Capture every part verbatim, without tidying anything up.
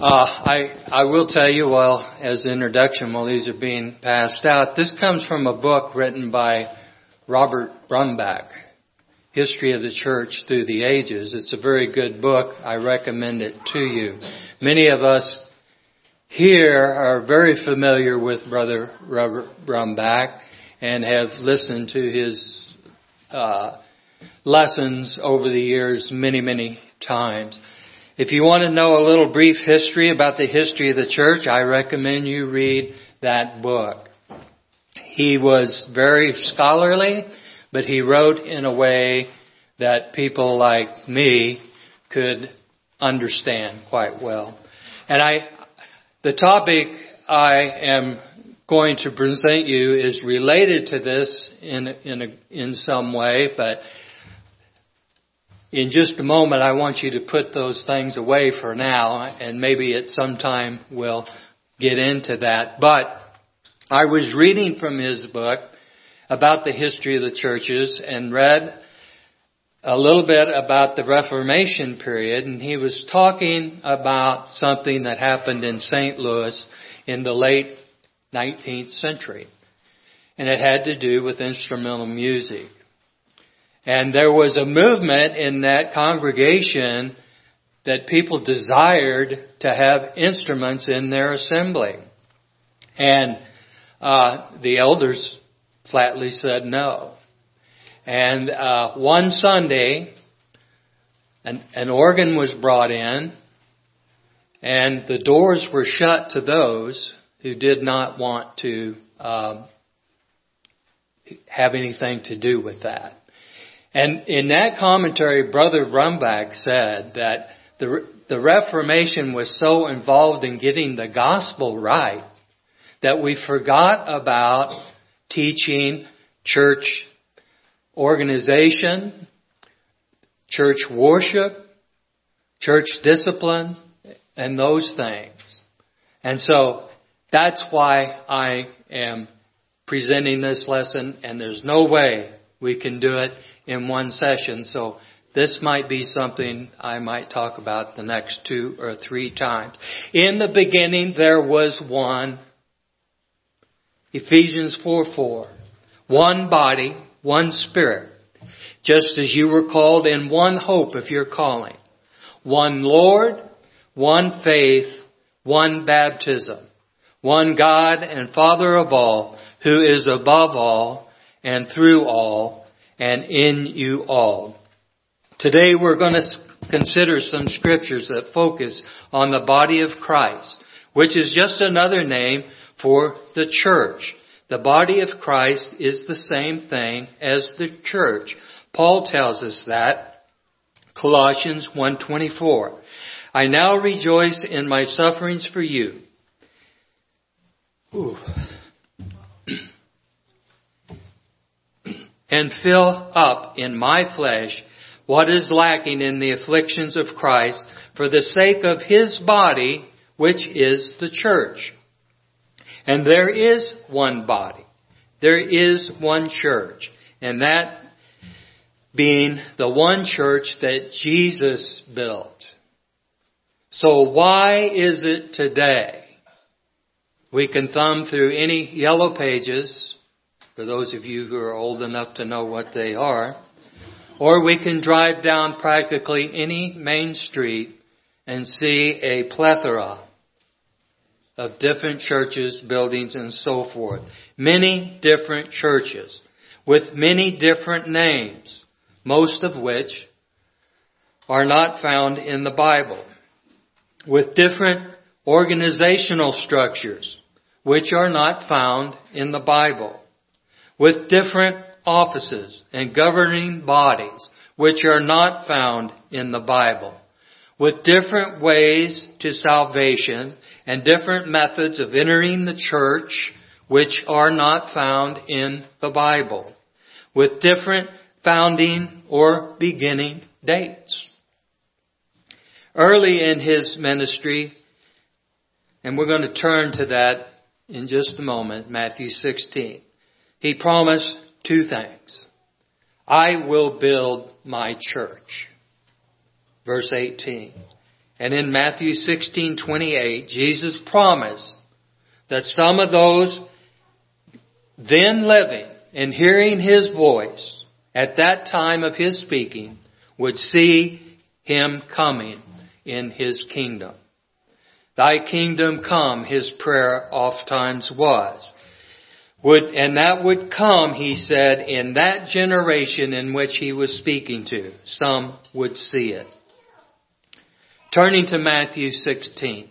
Uh, I, I will tell you, well, as an introduction, while these are being passed out, this comes from a book written by Robert Brumback, History of the Church Through the Ages. It's a very good book. I recommend it to you. Many of us here are very familiar with Brother Robert Brumback and have listened to his uh, lessons over the years many, many times. If you want to know a little brief history about the history of the church, I recommend you read that book. He was very scholarly, but he wrote in a way that people like me could understand quite well. And I, the topic I am going to present you is related to this in in a, in some way, but in just a moment, I want you to put those things away for now, and maybe at some time we'll get into that. But I was reading from his book about the history of the churches and read a little bit about the Reformation period, and he was talking about something that happened in Saint Louis in the late nineteenth century. And it had to do with instrumental music. And there was a movement in that congregation that people desired to have instruments in their assembly. And uh, the elders flatly said no. And uh, one Sunday, an, an organ was brought in, and the doors were shut to those who did not want to um, have anything to do with that. And in that commentary, Brother Brumback said that the, the Reformation was so involved in getting the gospel right that we forgot about teaching church organization, church worship, church discipline, and those things. And so that's why I am presenting this lesson, and there's no way we can do it in one session. So this might be something I might talk about the next two or three times. In the beginning, there was one. Ephesians four four. One body, one spirit. Just as you were called in one hope of your calling. One Lord, one faith, one baptism. One God and Father of all, who is above all and through all and in you all. Today we're going to consider some scriptures that focus on the body of Christ, which is just another name for the church. The body of Christ is the same thing as the church. Paul tells us that. Colossians one twenty-four. I now rejoice in my sufferings for you. Ooh. And fill up in my flesh what is lacking in the afflictions of Christ for the sake of his body, which is the church. And there is one body. There is one church. And that being the one church that Jesus built. So why is it today? We can thumb through any yellow pages, for those of you who are old enough to know what they are. Or we can drive down practically any main street and see a plethora of different churches, buildings, and so forth. Many different churches with many different names, most of which are not found in the Bible. With different organizational structures, which are not found in the Bible. With different offices and governing bodies, which are not found in the Bible. With different ways to salvation and different methods of entering the church, which are not found in the Bible. With different founding or beginning dates. Early in his ministry, and we're going to turn to that in just a moment, Matthew sixteen. He promised two things. I will build my church. Verse eighteen. And in Matthew sixteen twenty-eight, Jesus promised that some of those then living and hearing His voice at that time of His speaking would see Him coming in His kingdom. Thy kingdom come, His prayer oft times was. Would, and that would come, He said, in that generation in which He was speaking to. Some would see it. Turning to Matthew sixteen,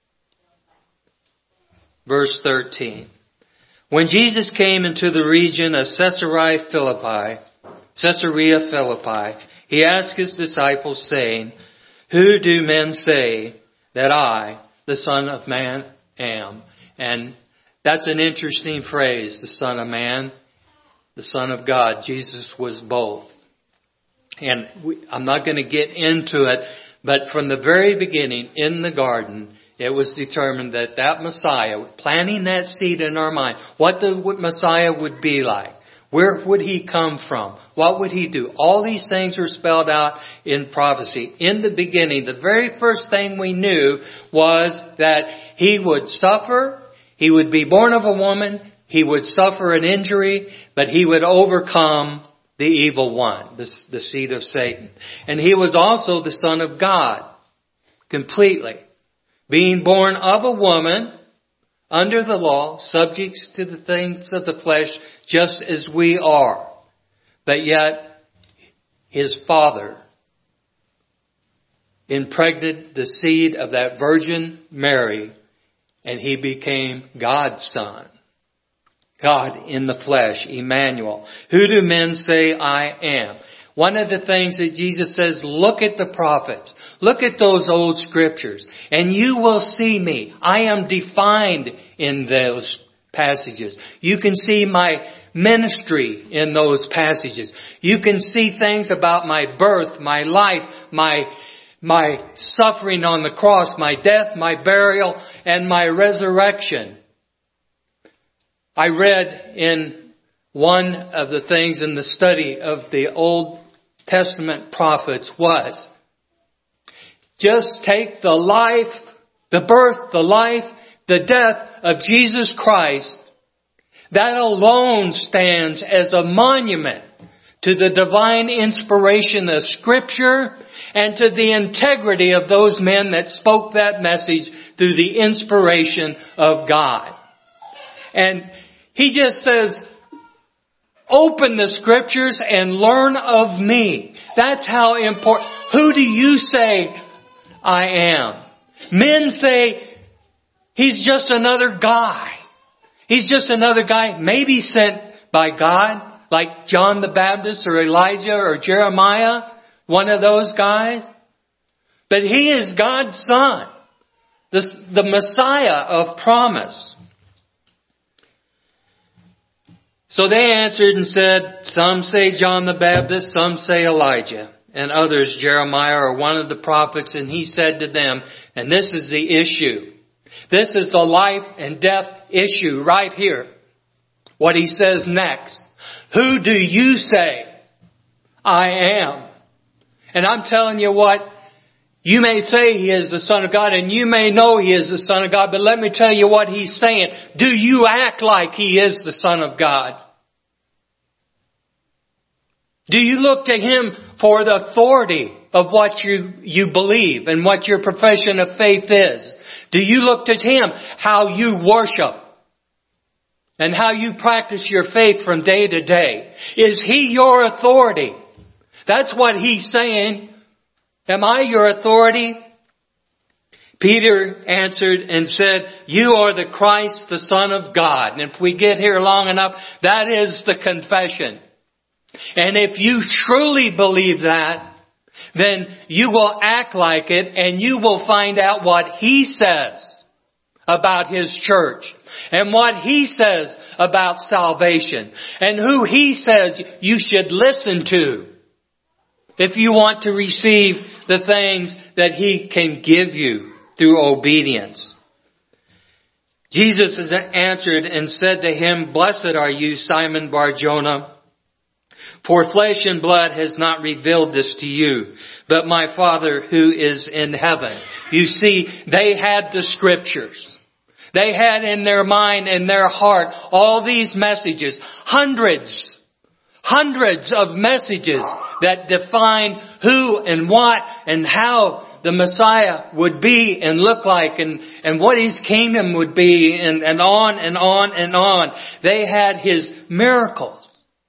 verse thirteen. When Jesus came into the region of Caesarea Philippi, Caesarea Philippi, He asked His disciples, saying, Who do men say that I, the Son of Man, am? And that's an interesting phrase, the Son of Man, the Son of God. Jesus was both. And we, I'm not going to get into it, but from the very beginning in the garden, it was determined that that Messiah, planting that seed in our mind, what the Messiah would be like. Where would He come from? What would He do? All these things are spelled out in prophecy. In the beginning, the very first thing we knew was that He would suffer, He would be born of a woman, He would suffer an injury, but He would overcome the evil one, the, the seed of Satan. And He was also the Son of God, completely. Being born of a woman, under the law, subject to the things of the flesh, just as we are. But yet, His Father impregnated the seed of that Virgin Mary, and He became God's Son. God in the flesh, Emmanuel. Who do men say I am? One of the things that Jesus says, look at the prophets. Look at those old scriptures, and you will see me. I am defined in those passages. You can see my ministry in those passages. You can see things about my birth, my life, my my suffering on the cross, my death, my burial, and my resurrection. I read in one of the things in the study of the Old Testament prophets was, just take the life, the birth, the life, the death of Jesus Christ. That alone stands as a monument to the divine inspiration of Scripture and to the integrity of those men that spoke that message through the inspiration of God. And he just says, open the Scriptures and learn of me. That's how important. Who do you say I am? Men say he's just another guy. He's just another guy, maybe sent by God, like John the Baptist or Elijah or Jeremiah, one of those guys. But He is God's Son, the, the Messiah of promise. So they answered and said, some say John the Baptist, some say Elijah, and others Jeremiah or one of the prophets. And He said to them, and this is the issue. This is the life and death issue right here. What He says next. Who do you say I am? And I'm telling you what, you may say He is the Son of God, and you may know He is the Son of God, but let me tell you what He's saying. Do you act like He is the Son of God? Do you look to Him for the authority of what you, you believe and what your profession of faith is? Do you look to Him how you worship and how you practice your faith from day to day? Is He your authority? That's what He's saying. Am I your authority? Peter answered and said, you are the Christ, the Son of God. And if we get here long enough, that is the confession. And if you truly believe that, then you will act like it, and you will find out what He says about His church and what He says about salvation and who He says you should listen to if you want to receive the things that He can give you through obedience. Jesus answered and said to him, blessed are you, Simon Bar-Jonah, For flesh and blood has not revealed this to you, but my Father who is in heaven. You see, they had the Scriptures. They had in their mind and their heart all these messages, hundreds, hundreds of messages that define who and what and how the Messiah would be and look like, and, and what His kingdom would be, and, and on and on and on. They had His miracles.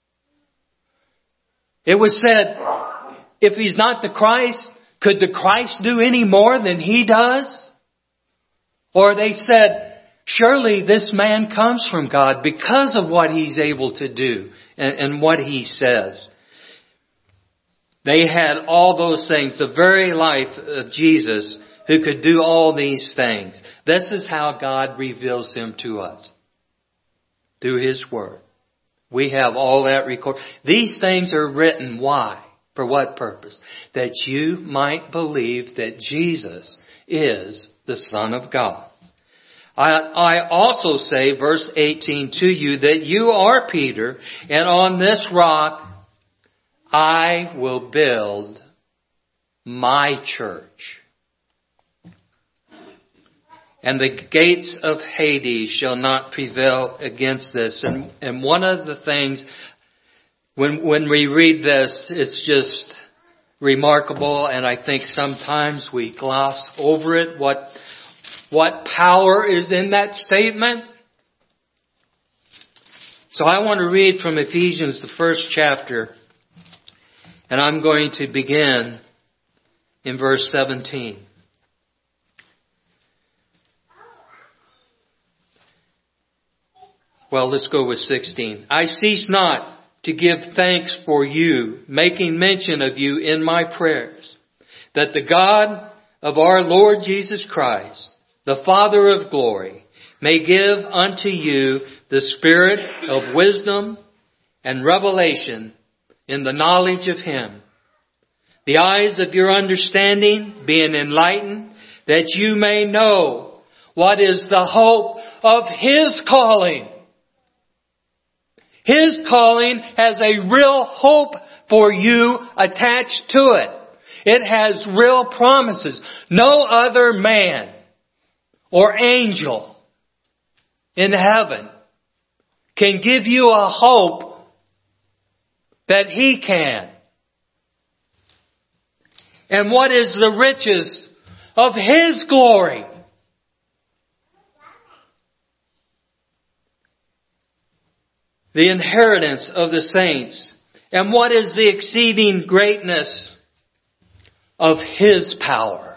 It was said, if He's not the Christ, could the Christ do any more than He does? Or they said, surely this man comes from God because of what He's able to do and, and what He says. They had all those things, the very life of Jesus who could do all these things. This is how God reveals Him to us, through His Word. We have all that recorded. These things are written. Why? For what purpose? That you might believe that Jesus is the Son of God. I, I also say, verse eighteen, to you, that you are Peter, and on this rock I will build my church. And the gates of Hades shall not prevail against this. And, and one of the things, when, when we read this, it's just remarkable. And I think sometimes we gloss over it. What, what power is in that statement? So I want to read from Ephesians, the first chapter. And I'm going to begin in verse seventeen. Well, let's go with sixteen. I cease not to give thanks for you, making mention of you in my prayers, that the God of our Lord Jesus Christ, the Father of glory, may give unto you the spirit of wisdom and revelation in the knowledge of Him, the eyes of your understanding being enlightened, that you may know what is the hope of His calling. His calling has a real hope for you attached to it. It has real promises. No other man or angel in heaven can give you a hope that He can. And what is the riches of His glory? The inheritance of the saints. And what is the exceeding greatness of His power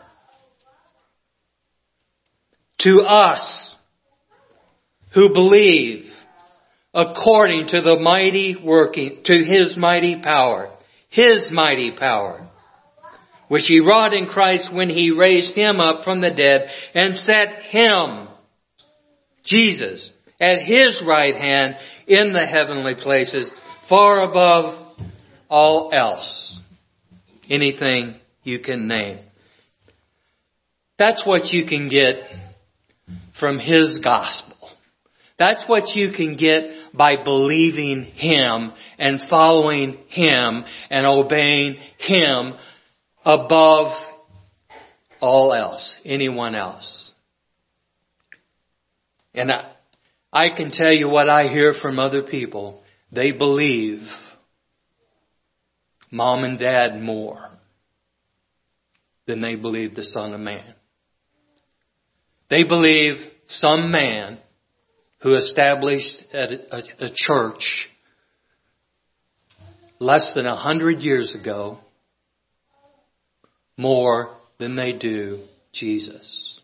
to us who believe, according to the mighty working, to His mighty power, His mighty power, which He wrought in Christ when He raised Him up from the dead and set Him, Jesus, at His right hand in the heavenly places, far above all else, anything you can name. That's what you can get from His gospel. That's what you can get by believing Him and following Him and obeying Him above all else, anyone else. And I, I can tell you what I hear from other people. They believe Mom and Dad more than they believe the Son of Man. They believe some man who established a, a, a church less than a hundred years ago more than they do Jesus.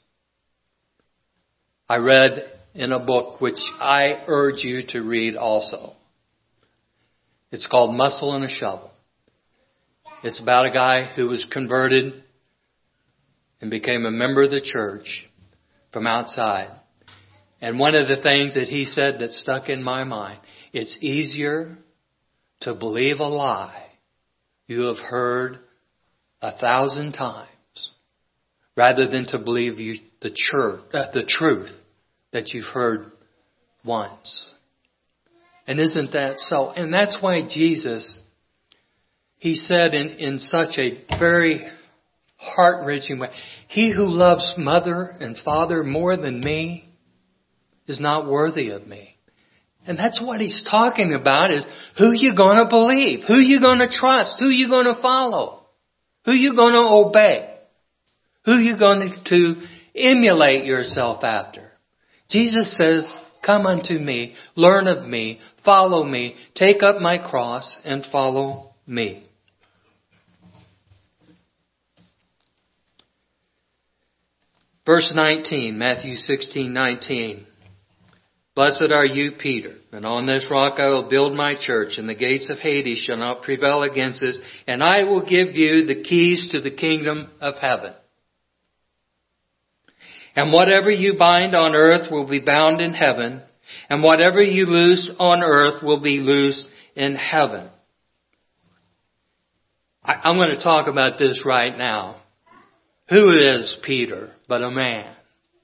I read in a book which I urge you to read also. It's called Muscle and a Shovel. It's about a guy who was converted and became a member of the church from outside. And one of the things that he said that stuck in my mind, it's easier to believe a lie you have heard a thousand times rather than to believe you, the, church, uh, the truth that you've heard once. And isn't that so? And that's why Jesus he said in, in such a very heart-wrenching way, he who loves mother and father more than me is not worthy of me. And that's what he's talking about, is who you going to believe, who you going to trust, who you going to follow, who you going to obey, who you going to emulate yourself after. Jesus says, come unto me, learn of me, follow me, take up my cross and follow me. Verse nineteen, Matthew sixteen nineteen. Blessed are you, Peter, and on this rock I will build my church, and the gates of Hades shall not prevail against this, and I will give you the keys to the kingdom of heaven. And whatever you bind on earth will be bound in heaven, and whatever you loose on earth will be loosed in heaven. I, I'm going to talk about this right now. Who is Peter but a man?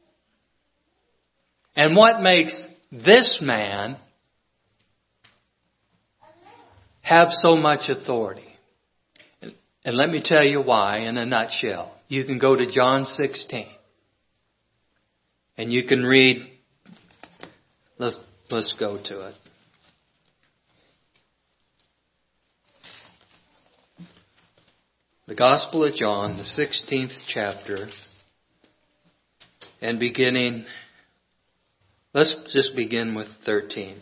And what makes this man have so much authority? And, and let me tell you why in a nutshell. You can go to John sixteen. And you can read, let's, let's go to it. The Gospel of John, the sixteenth chapter, and beginning, let's just begin with thirteen.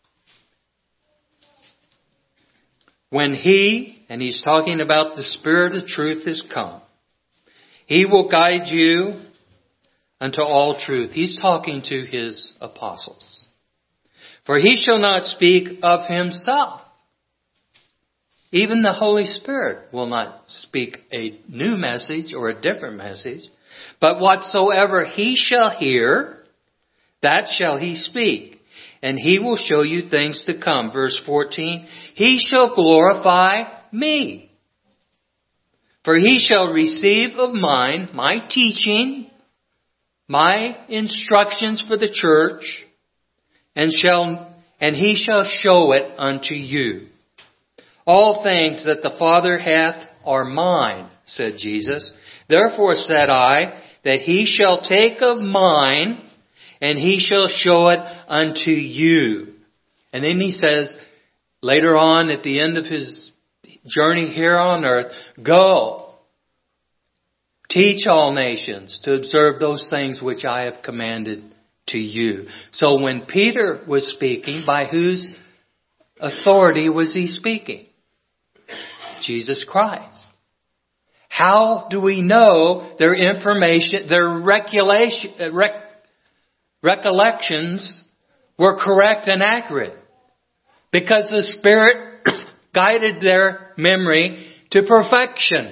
When he, and he's talking about the Spirit of truth, is come, he will guide you unto all truth. He's talking to his apostles. For he shall not speak of himself. Even the Holy Spirit will not speak a new message or a different message. But whatsoever he shall hear, that shall he speak. And he will show you things to come. Verse fourteen, he shall glorify me. For he shall receive of mine, my teaching, my instructions for the church, and shall, and he shall show it unto you. All things that the Father hath are mine, said Jesus. Therefore said I, that he shall take of mine, and he shall show it unto you. And then he says, later on at the end of his journey here on earth, go, teach all nations to observe those things which I have commanded to you. So when Peter was speaking, by whose authority was he speaking? Jesus Christ. How do we know their information, their recollection, rec, recollections were correct and accurate? Because the Spirit guided their memory to perfection.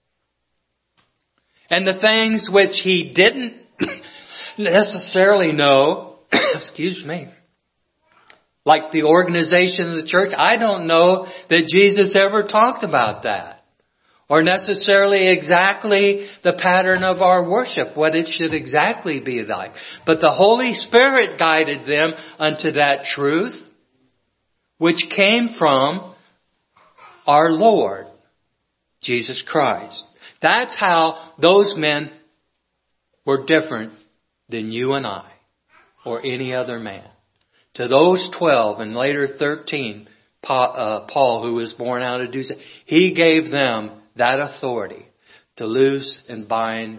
And the things which he didn't necessarily know, excuse me, like the organization of the church, I don't know that Jesus ever talked about that. Or necessarily exactly the pattern of our worship, what it should exactly be like. But the Holy Spirit guided them unto that truth, which came from our Lord, Jesus Christ. That's how those men were different than you and I, or any other man. To those twelve and later thirteen, Paul, who was born out of Deuce, he gave them that authority to loose and bind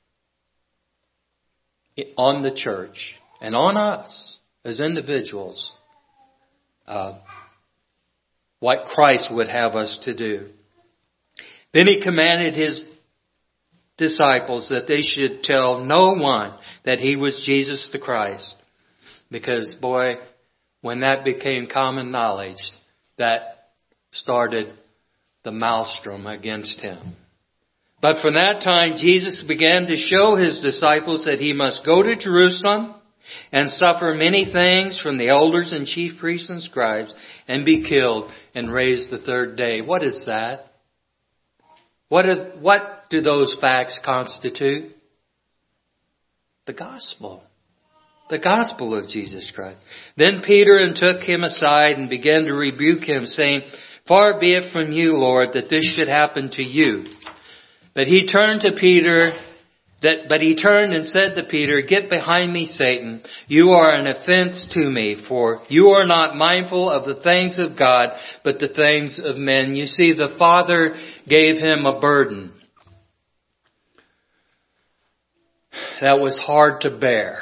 on the church and on us as individuals uh, what Christ would have us to do. Then he commanded his disciples that they should tell no one that he was Jesus the Christ. Because, boy, when that became common knowledge, that started the maelstrom against him. But from that time, Jesus began to show his disciples that he must go to Jerusalem and suffer many things from the elders and chief priests and scribes and be killed and raised the third day. What is that? What do, what do those facts constitute? The gospel. The gospel of Jesus Christ. Then Peter took him aside and began to rebuke him, saying, Far be it from you, Lord, that this should happen to you. But he turned to Peter, that, but he turned and said to Peter, Get behind me, Satan. You are an offense to me, for you are not mindful of the things of God, but the things of men. You see, the Father gave him a burden that was hard to bear.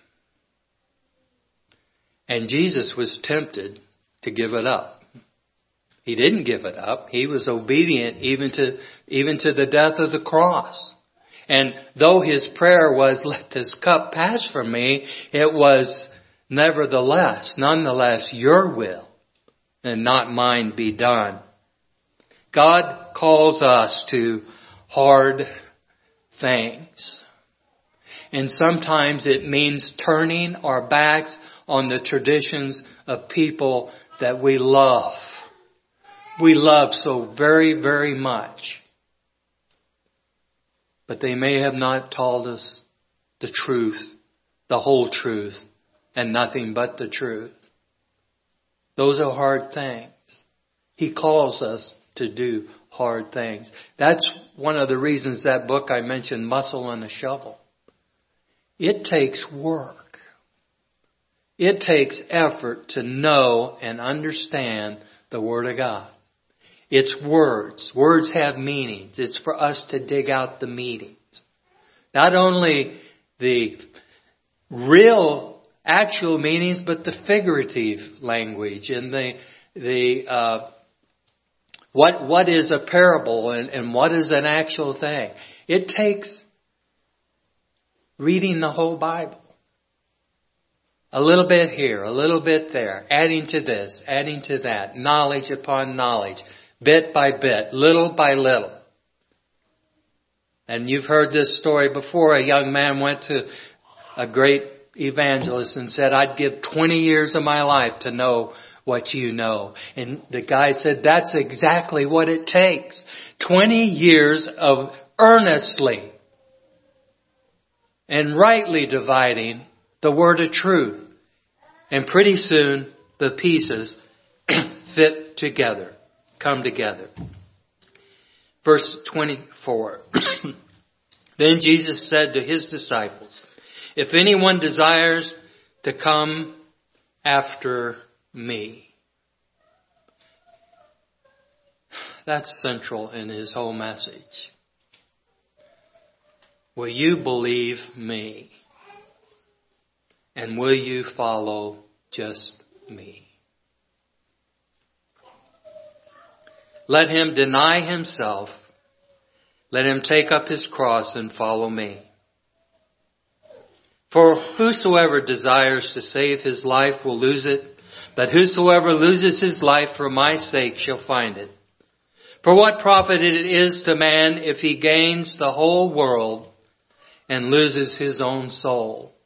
And Jesus was tempted to give it up. He didn't give it up. He was obedient even to, even to the death of the cross. And though his prayer was, let this cup pass from me, it was nevertheless, nonetheless, your will and not mine be done. God calls us to hard things. And sometimes it means turning our backs on the traditions of people that we love. We love so very, very much. But they may have not told us the truth, the whole truth, and nothing but the truth. Those are hard things. He calls us to do hard things. That's one of the reasons that book I mentioned, Muscle and a Shovel. It takes work. It takes effort to know and understand the Word of God. It's words. Words have meanings. It's for us to dig out the meanings. Not only the real, actual meanings, but the figurative language and the the uh, what what is a parable and, and what is an actual thing. It takes reading the whole Bible. A little bit here, a little bit there, adding to this, adding to that, knowledge upon knowledge. Bit by bit, little by little. And you've heard this story before. A young man went to a great evangelist and said, I'd give twenty years of my life to know what you know. And the guy said, that's exactly what it takes. twenty years of earnestly and rightly dividing the word of truth. And pretty soon the pieces fit together. Come together. Verse twenty-four. Then Jesus said to his disciples, if anyone desires to come after me. That's central in his whole message. Will you believe me? And will you follow just me? Let him deny himself. Let him take up his cross and follow me. For whosoever desires to save his life will lose it, but whosoever loses his life for my sake shall find it. For what profit it is to man if he gains the whole world and loses his own soul?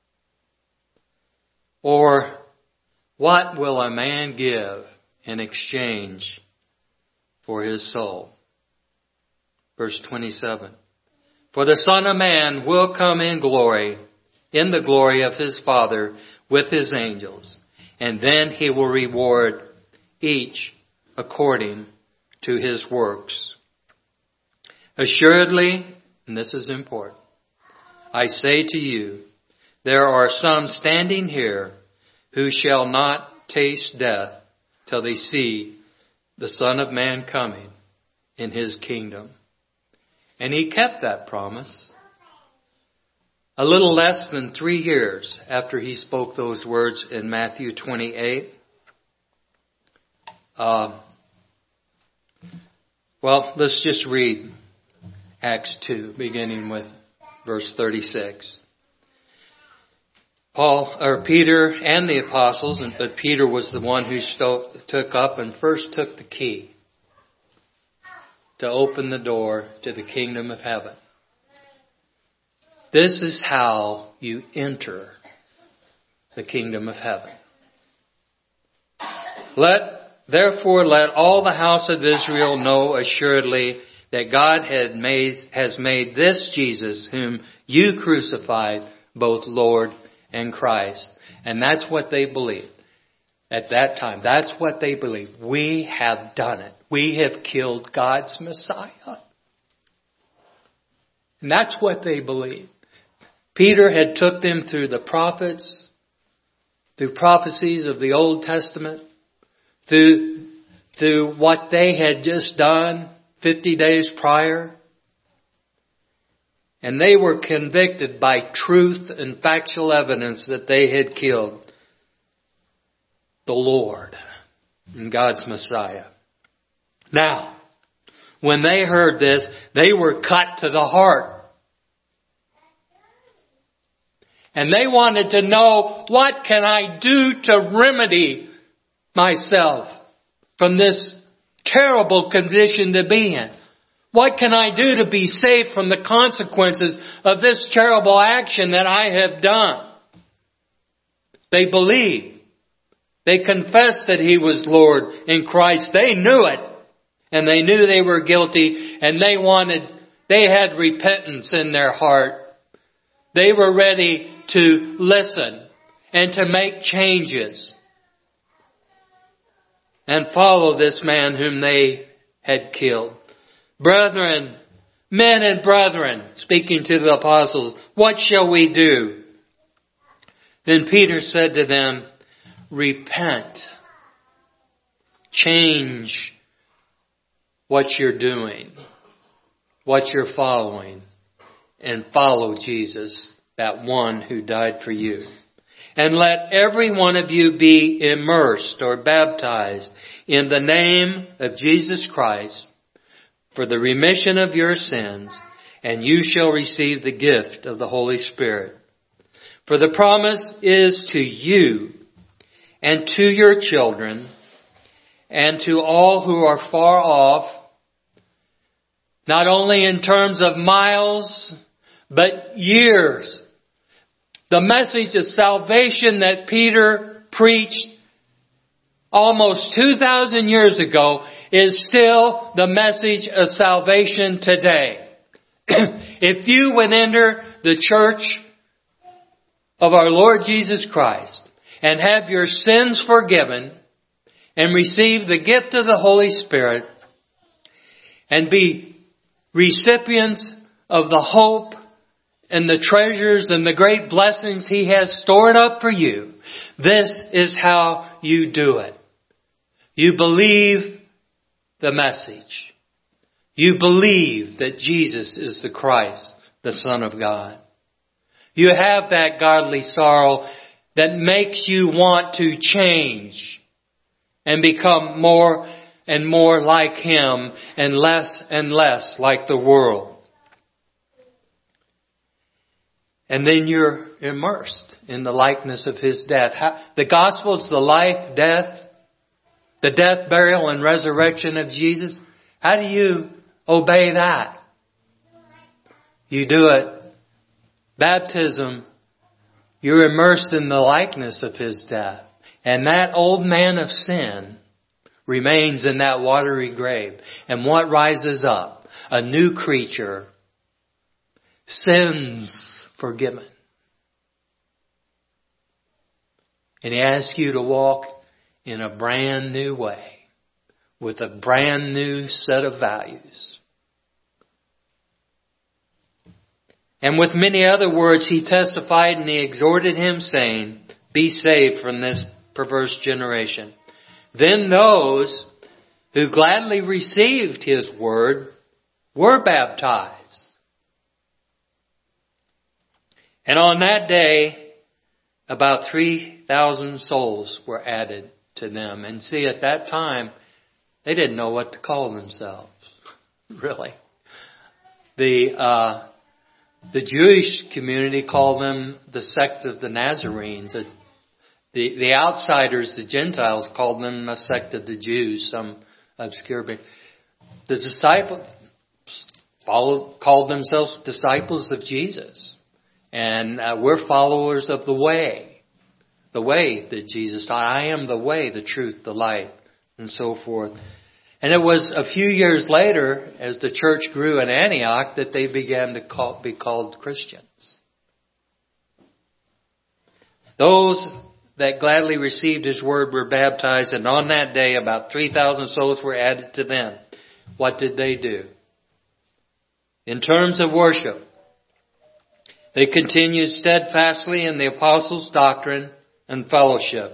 Or what will a man give in exchange for his soul? Verse twenty-seven. For the Son of Man will come in glory, in the glory of his Father with his angels, and then he will reward each according to his works. Assuredly, and this is important, I say to you, there are some standing here who shall not taste death till they see the Son of Man coming in his kingdom. And he kept that promise. A little less than three years after he spoke those words in Matthew twenty-eight. Uh, well, let's just read Acts two, beginning with verse thirty-six. Paul, or Peter and the apostles, but Peter was the one who sto- took up and first took the key to open the door to the kingdom of heaven. This is how you enter the kingdom of heaven. Let, therefore, let all the house of Israel know assuredly that God had made, has made this Jesus, whom you crucified, both Lord and Christ. And that's what they believed. At that time, that's what they believed. We have done it. We have killed God's Messiah. And that's what they believed. Peter had took them through the prophets, through prophecies of the Old Testament, through, through what they had just done fifty days prior. And they were convicted by truth and factual evidence that they had killed the Lord and God's Messiah. Now, when they heard this, they were cut to the heart. And they wanted to know, what can I do to remedy myself from this terrible condition to be in? What can I do to be safe from the consequences of this terrible action that I have done? They believed. They confessed that He was Lord in Christ. They knew it. And they knew they were guilty. And they wanted, they had repentance in their heart. They were ready to listen and to make changes and follow this man whom they had killed. Brethren, men and brethren, speaking to the apostles, what shall we do? Then Peter said to them, repent. Change what you're doing, what you're following, and follow Jesus, that one who died for you. And let every one of you be immersed or baptized in the name of Jesus Christ for the remission of your sins, and you shall receive the gift of the Holy Spirit. For the promise is to you and to your children and to all who are far off, not only in terms of miles, but years. The message of salvation that Peter preached almost two thousand years ago is still the message of salvation today. If you would enter the church of our Lord Jesus Christ and have your sins forgiven and receive the gift of the Holy Spirit and be recipients of the hope and the treasures and the great blessings He has stored up for you, this is how you do it. You believe the message. You believe that Jesus is the Christ, the Son of God. You have that godly sorrow that makes you want to change and become more and more like Him and less and less like the world. And then you're immersed in the likeness of His death. How, the gospel is the life, death, the death, burial, and resurrection of Jesus. How do you obey that? You do it. Baptism, you're immersed in the likeness of His death. And that old man of sin remains in that watery grave. And what rises up? A new creature. Sins forgiven. And He asks you to walk in a brand new way, with a brand new set of values. And with many other words, He testified and He exhorted him, saying, be saved from this perverse generation. Then those who gladly received His word were baptized. And on that day, about three thousand souls were added to them. And see, at that time, they didn't know what to call themselves, really. The uh, the Jewish community called them the sect of the Nazarenes. The, the, the outsiders, the Gentiles, called them a sect of the Jews, some obscure. The disciples followed, called themselves disciples of Jesus. And uh, we're followers of the way. The way that Jesus taught. I am the way, the truth, the light, and so forth. And it was a few years later, as the church grew in Antioch, that they began to call, be called Christians. Those that gladly received His word were baptized, and on that day about three thousand souls were added to them. What did they do? In terms of worship, they continued steadfastly in the apostles' doctrine and fellowship.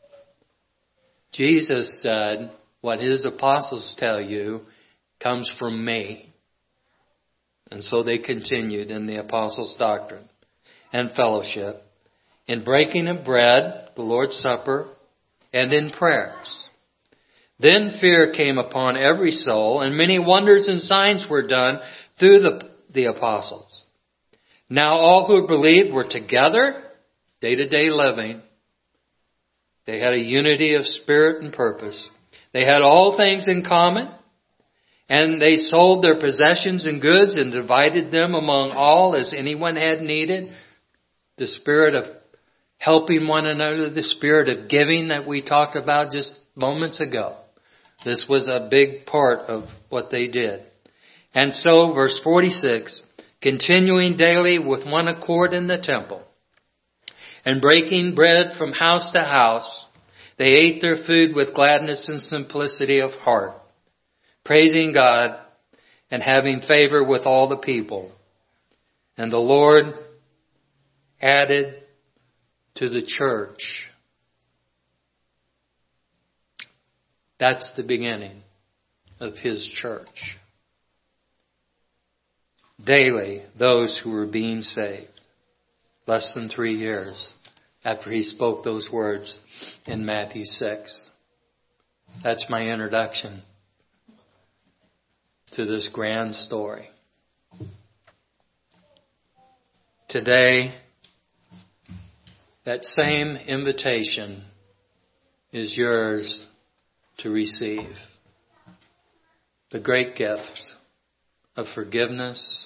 Jesus said, what His apostles tell you comes from me. And so they continued in the apostles' doctrine and fellowship, in breaking of bread, the Lord's Supper, and in prayers. Then fear came upon every soul, and many wonders and signs were done through the, the apostles. Now all who believed were together, day-to-day living. They had a unity of spirit and purpose. They had all things in common, and they sold their possessions and goods and divided them among all as anyone had needed. The spirit of helping one another, the spirit of giving that we talked about just moments ago. This was a big part of what they did. And so, verse forty-six, continuing daily with one accord in the temple, and breaking bread from house to house, they ate their food with gladness and simplicity of heart, praising God and having favor with all the people. And the Lord added to the church. That's the beginning of His church. Daily, those who were being saved. Less than three years after He spoke those words in Matthew six. That's my introduction to this grand story. Today, that same invitation is yours to receive. The great gift of forgiveness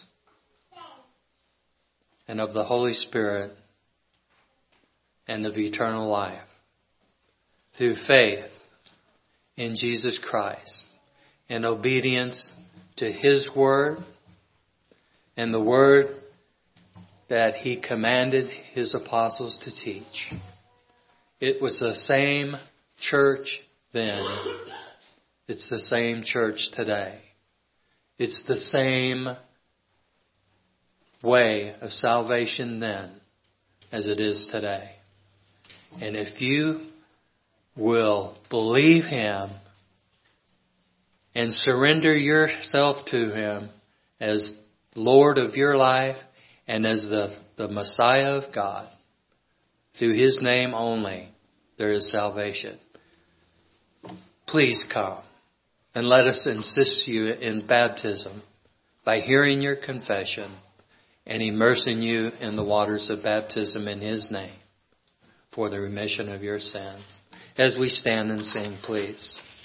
and of the Holy Spirit and of eternal life through faith in Jesus Christ and obedience to His word and the word that He commanded His apostles to teach. It was the same church then. It's the same church today. It's the same way of salvation then as it is today. And if you will believe Him and surrender yourself to Him as Lord of your life and as the, the Messiah of God, through His name only, there is salvation. Please come and let us assist you in baptism by hearing your confession and immersing you in the waters of baptism in His name for the remission of your sins. As we stand and sing, please.